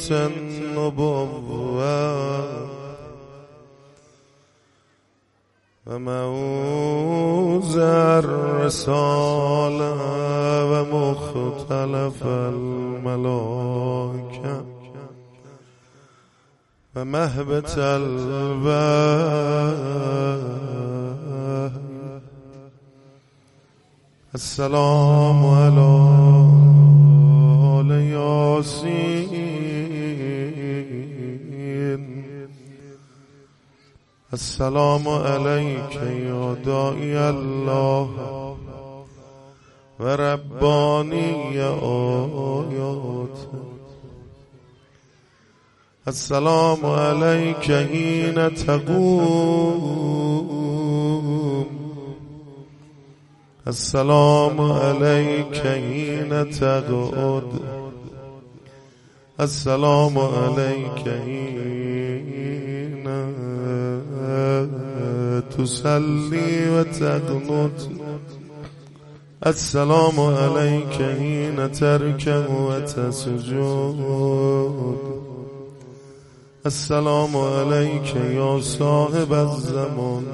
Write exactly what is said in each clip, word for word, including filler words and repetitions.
بیت النبوة و موز الرسالة و مختلف الملائكة و مهبط الوحی. السلام علی آل یاسین. السلام علیک یا داعی الله و ربانی آیات. السلام علیک حین تقوم. السلام علیک حین تقعد. السلام علیک حین تصلی و تقنط. السلام علیک حین ترکع و تسجد. السلام علیک یا صاحب الزمان.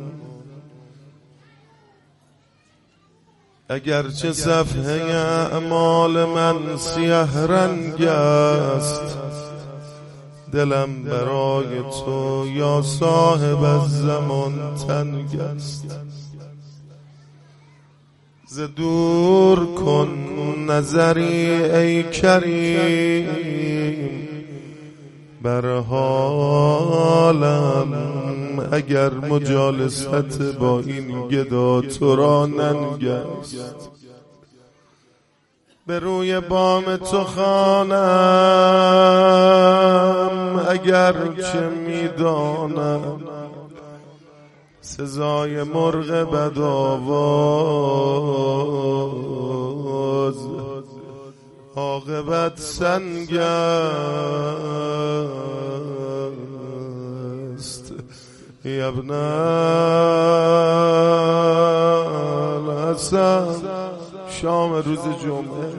اگرچه صفحه اعمال من سیه رنگ است، دلم برای تو یا صاحب الزمان تنگ است. ز دور کن نظری ای کریم بر حالم، اگر مجالست با این گدا تو را ننگ است. به روی بام تو خوانم اگر چه میدانم سزای مرغ بدآواز عاقبت سنگ است. ابن الحسن شام روز جمعه.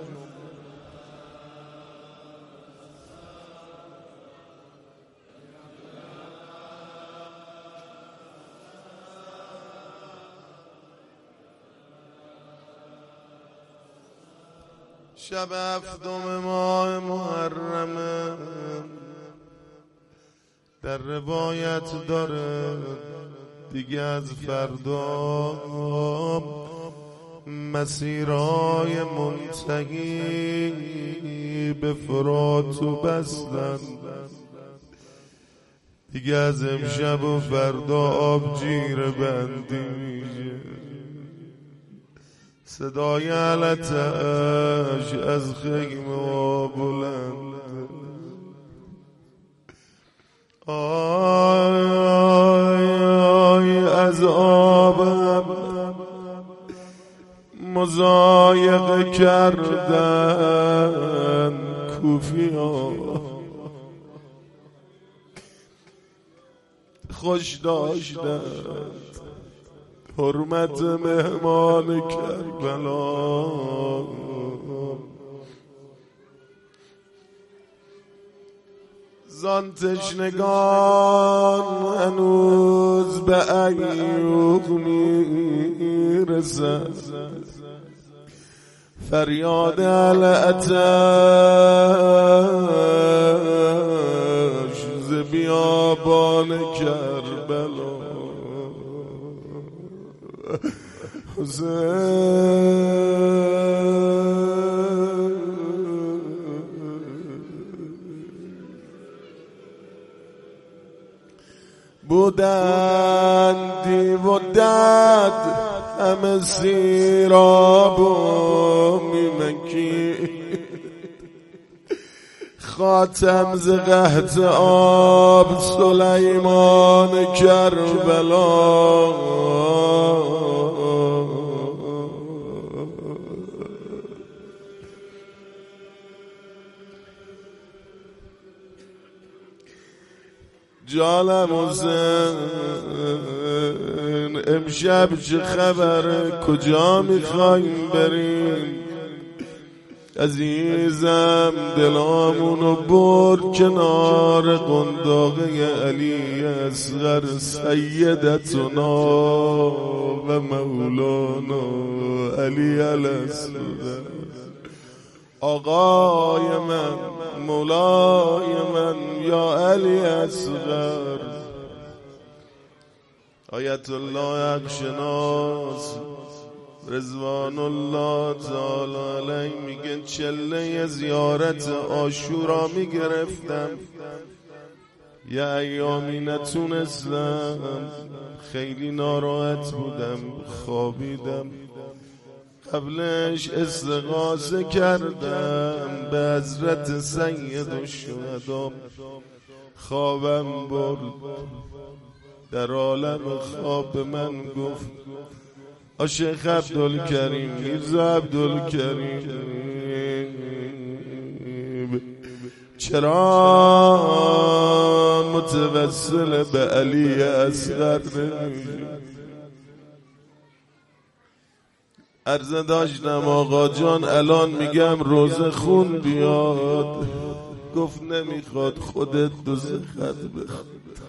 شب هفتم ماه محرمه، در روایت داره دیگه از فردا مسیرای منتهی به فراتو بستن. دیگه از امشب و فردا آب جیر بندی میشه. صدای علتش از خیمه و بلند. آی آی از آبم مضایقه کردن کوفیا، خوش داشتن حرمت مهمان کربلا. زان تشنگان هنوز به ایوب میرسد فریاد علعتش ز بیابان کربلا. بودندی و دد همه سیراب و میمکی، خاتم ز قحط آب سلیمان کربلا. جانم حسین امشب چه خبره؟ کجا میخوایم بریم؟ عزیزم دلامونو برد کنار قنداقه علی اصغر سیدتنا و مولانا علی الاصغر. آقای من مولای من یا علی اصغر. آیت الله حق شناس رضوان الله تعالی علیه میگه چله زیارت عاشورا میگرفتم، یه ایامی نتونستم، خیلی ناراحت بودم، خوابیدم. قبلش استغاثه کردم به حضرت سید الشهدا، خوابم برد. در عالم خواب به من گفت شیخ عبدالکریم، میرزا عبدالکریم، چرا متوسل به علی اصغر نمیشی؟ عرض داشتم آقا جان الان میگم روزه خون بیاد. گفت نمیخواد، خودت دو سه خط بخون.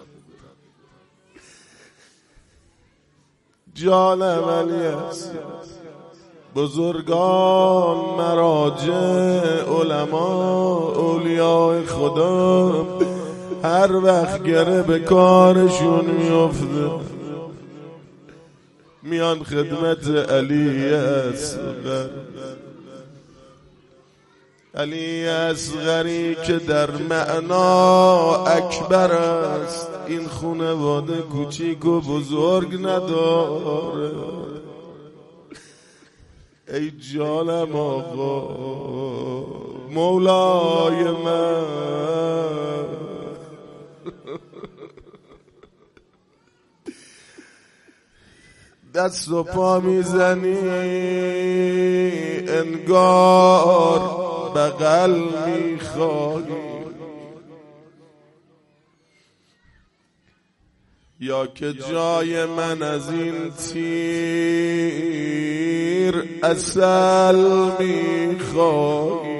جانم علی است. بزرگان مراجع علما اولیاء خدا هر وقت گره به کارشون میفته میان خدمت علی اصغر. علی اصغری که در معنا اکبر است، این خانواده کوچیک و بزرگ نداره. ای جانم آقا مولای من، دست و پا میزنی انگار بغل میخوایی، یا که جای من از این تیر عسل میخوایی.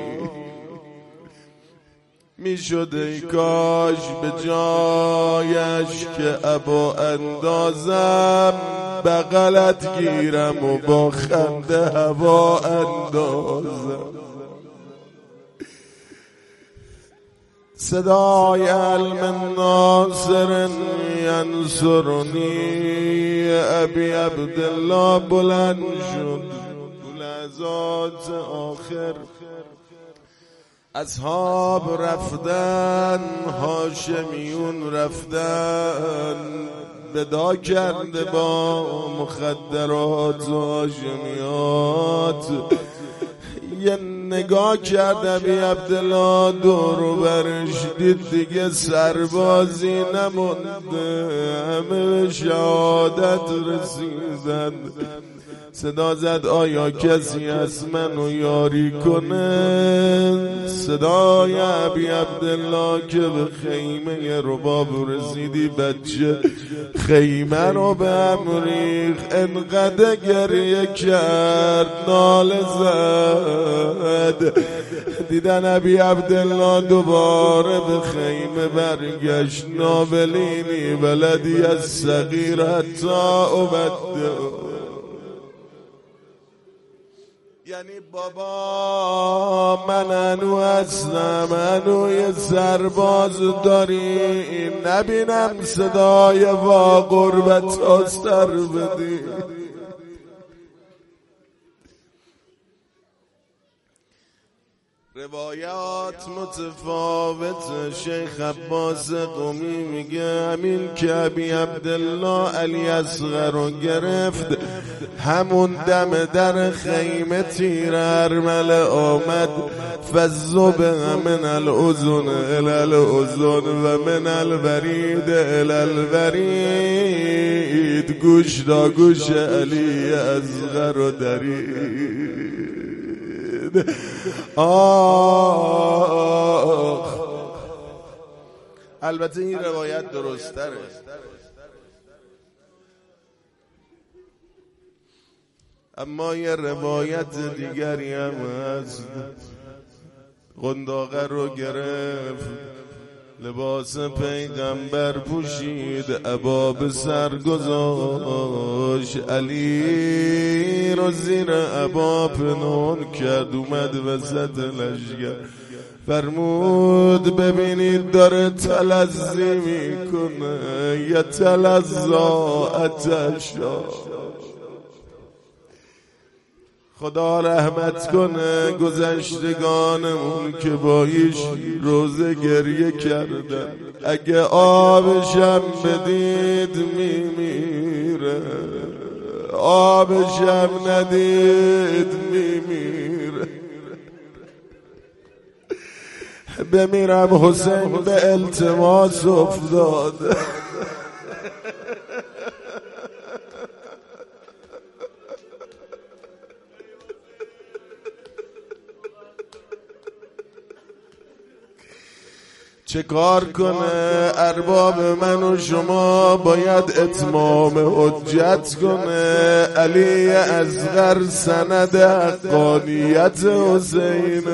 میشد ای کاش به جایش که ابا اندازم بغلت گیرم و با خنده هوا اندازم. صدای علم ناصر ینصرنی ابی عبدالله بلند شد. لحظات آخر اصحاب رفتن، هاشمیون رفتن، ودا کرده با مخدرات و هاشمیات. یه نگاه کرد ابی عبدالله دور و برش، دید دیگه سربازی نمونده، همه به شهادت رسیدن. صدا زد آیا کسی از منو یاری کنه؟ صدای ابی عبدالله که به خیمه رباب رسیدی بچه خیمه رو به هم ریخت، انقدر گریه کرد ناله زد. دیدن ابی عبدالله دوباره به خیمه برگشت. نابلینی بلدی از صغیر حتی ابده، یعنی بابا من انو هستم، انو یه سرباز داری، نبینم صدای وا قربت ها سر بدی. روایات متفاوت. شیخ عباس قمی میگه همین که ابی عبدالله علی اصغر رو گرفت، همون دم در خیمه تیر ارمله آمد. فالزب من الاذن الى الاذن و من الورید الى الورید، گوش دا گوش علی اصغر رو درید. آخ البته این روایت درست تره. اما یه روایت دیگری هم هست، قنداقه رو گرفت، لباس پیغمبر پوشید، عبا به سر گذاشت، علی رو زیر عبا پنهان کرد، اومد وسط لشگر فرمود ببینید داره تلظی میکنه، یا تلظا اتشا. خدا رحمت کنه گذشتگانمون که با ایش روزه گریه کردن، اگه آبشم بدید میمیره، آبشم ندید میمیره. بمیرم حسین به التماس افتاد. چه کار کنه ارباب من و شما؟ باید اتمام حجت کنه. علی اصغر سند حقانیت حسین،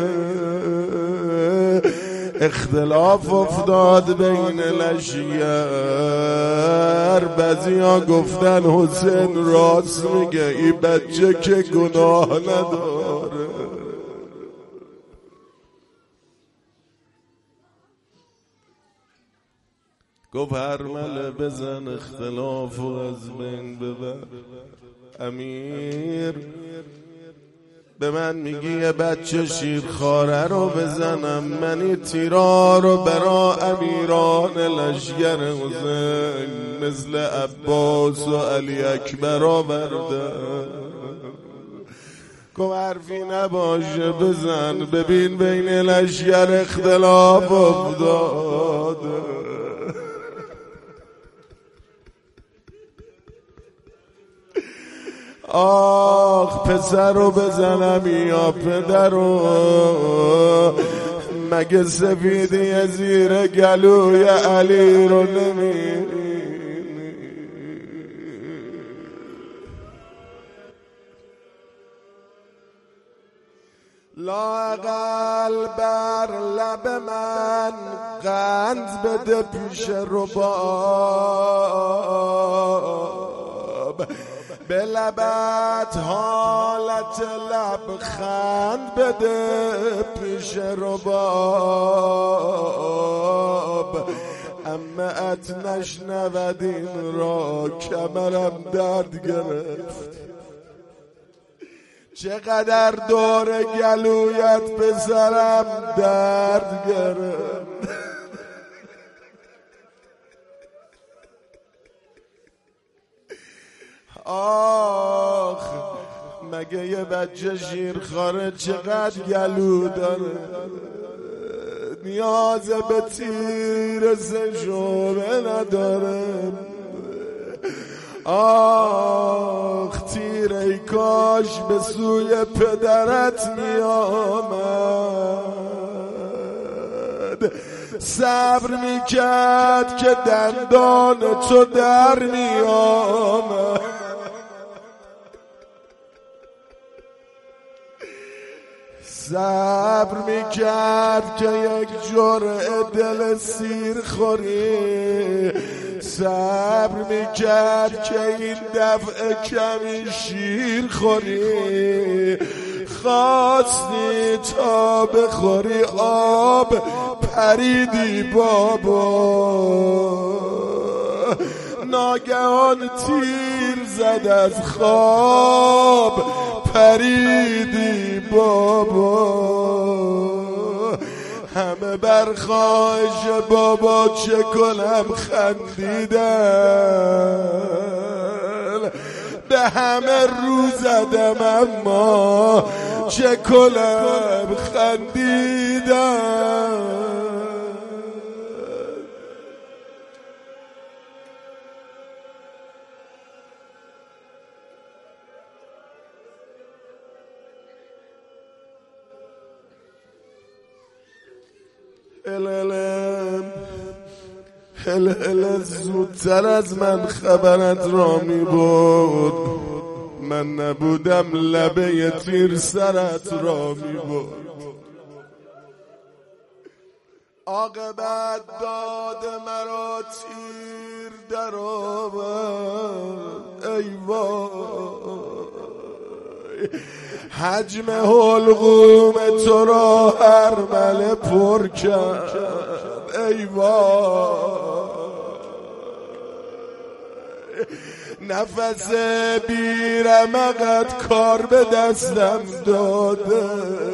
اختلاف افتاد بین لشگر، بعضیا گفتن حسین راست میگه، این بچه که گناه نداره. گفت هر مله بزن اختلاف و از بین ببر. امیر به من میگی یه بچه شیرخواره رو بزنم، منی تیرا رو برا امیران لشگر حسین مثل عباس و علی اکبر آورده. گفت حرفی نباشه بزن، ببین بین لشگر اختلاف افتاد. آخ پسر رو بزنم یا پدر رو، مگه سفیدی زیر گلوی علی رو نمیبینی؟ لااقل بر لب من قند بده پیش رباب، به لبت حالت لبخند بده پیش رباب. اما ات نشنود این را کمرم درد گرفت. چقدر دور گلویت پسرم درد گرفت. آخ مگه یه بچه شیرخواره چقدر گلو داره، نیاز به تیر سشوبه نداره. آخ تیر ای کاش به سوی پدرت می آمد، صبر می کرد که دندان تو در می آمد. صبر می کرد که یک جرعه دل سیر خوری، صبر می کرد که این دفعه کمی شیر خوری. خواستی تا بخوری آب پریدی بابا، ناگهان تیر زد از خواب پریدی بابا. همه بر خواهش بابا چه کنم خندیدن، به همه رو زدم اما چه کنم خندیدن. هلالم هلال زودتر از من خبرت را می بود، من نبودم لبه تیر سرت را میبرد. عاقبت داد مرا تیر در آورد ای وای، حجم حلقوم تو را هرمله پر کرد ای وای، نفس بیرمقت کار به دستم داده،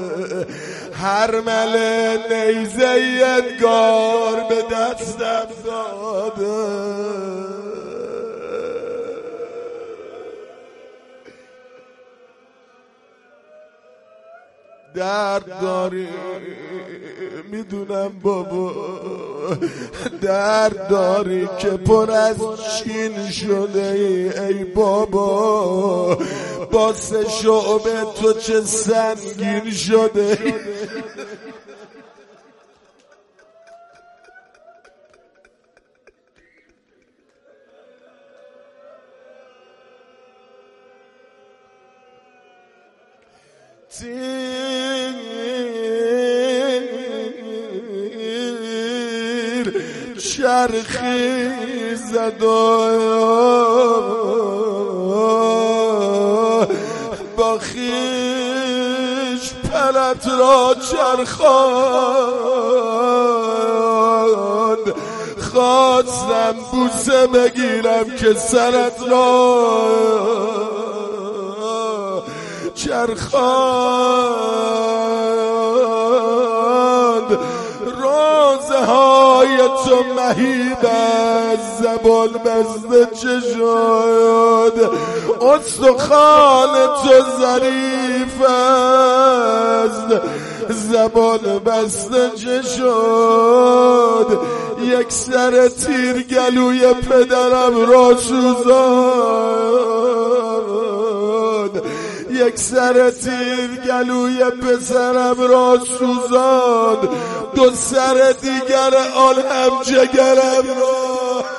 هرمل نیزه ادگار به دستم داده. درد داری میدونم بابا، درد داری که پر از چین شده ای, ای بابا، با سه شعبه تو چه سنگین شده ای. تیر چرخی زد و با خویش پلت را چرخاند، خواستم بوسه بگیرم که سرت را چرخاند. روزهای تو مهیب از زبان بسته چه شد، استخوان تو ظریف است زبان بسته چه شد. یک سر تیر گلوی پدرم را سوزاند، یک سر تیر گلوی پسرم را سوزاند، دو سر دیگر آن هم جگرم را.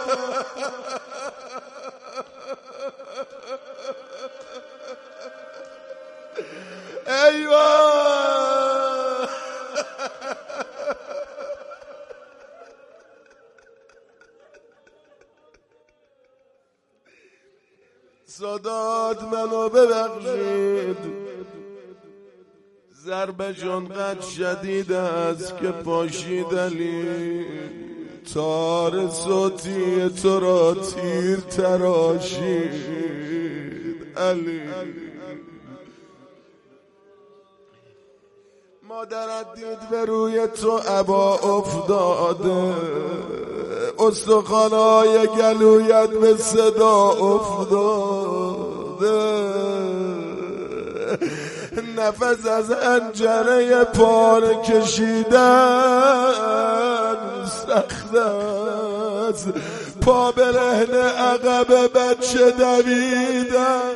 ایوه سادات منو ببخشید، ضربش اونقدر شدید است که پاشید علی، تار صوتی تو را تیر تراشید علی. مادرت دید به روی تو عبا افتاده، استخوانای گلویت به صدا افتاده، نفس از حنجره پاره کشیدن سخت است، پا برهنه عقب بچه دویدن.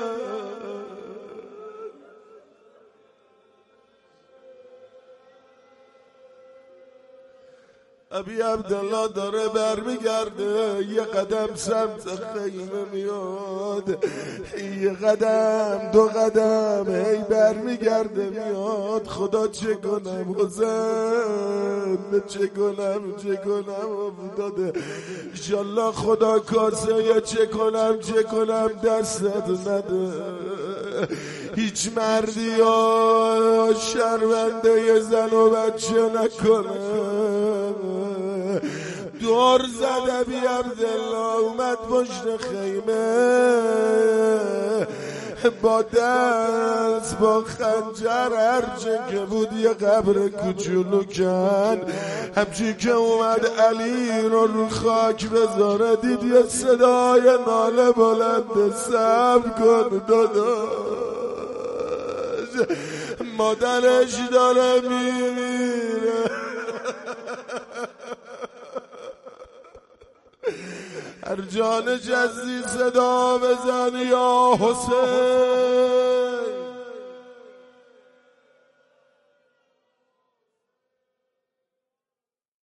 ابی عبدالله داره برمیگرده، یه قدم سمت خیمه میاد، یه قدم دو قدم هی برمیگرده میاد. خدا چه کنم حسین، چه کنم چه کنم افتاده، انشالله خدا کاسه چه کنم چه کنم دستت نده. هیچ مردی یا شرمنده ی زن و بچه نکنه. دور زد ابی عبدالله اومد پشت خیمه، با دست با خنجر هرچه که بود یه قبر کوچولو کن، همچی که اومد علی رو رو خاک بذاره دید یه صدای ناله بلند، صبر کن داداش مادرش داره میمیره. هر جان جزی صدا بزن یا حسین.